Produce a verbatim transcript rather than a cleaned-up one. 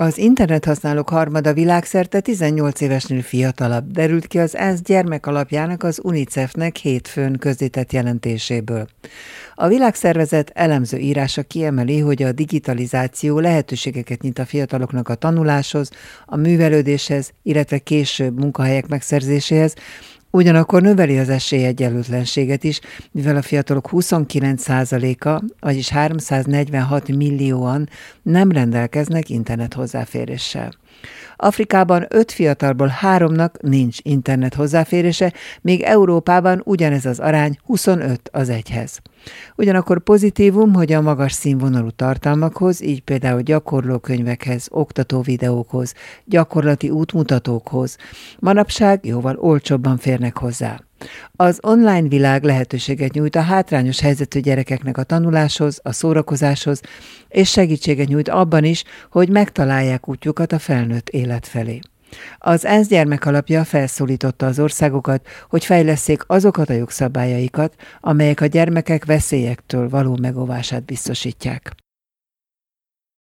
Az internethasználók harmada világszerte tizennyolc évesnél fiatalabb, derült ki az ENSZ gyermekalapjának, az UNICEF-nek hétfőn közzétett jelentéséből. A világszervezet elemző írása kiemeli, hogy a digitalizáció lehetőségeket nyit a fiataloknak a tanuláshoz, a művelődéshez, illetve később munkahelyek megszerzéséhez, ugyanakkor növeli az esélyegyenlőtlenséget is, mivel a fiatalok huszonkilenc százaléka, vagyis háromszáznegyvenhat millióan nem rendelkeznek internet hozzáféréssel. Afrikában öt fiatalból háromnak nincs internet hozzáférése, míg Európában ugyanez az arány huszonöt az egyhez. Ugyanakkor pozitívum, hogy a magas színvonalú tartalmakhoz, így például gyakorlókönyvekhez, oktató videókhoz, gyakorlati útmutatókhoz manapság jóval olcsóbban férnek hozzá. Az online világ lehetőséget nyújt a hátrányos helyzetű gyerekeknek a tanuláshoz, a szórakozáshoz, és segítséget nyújt abban is, hogy megtalálják útjukat a felnőtt élet felé. Az ENSZ gyermekalapja felszólította az országokat, hogy fejlesszék azokat a jogszabályaikat, amelyek a gyermekek veszélyektől való megóvását biztosítják.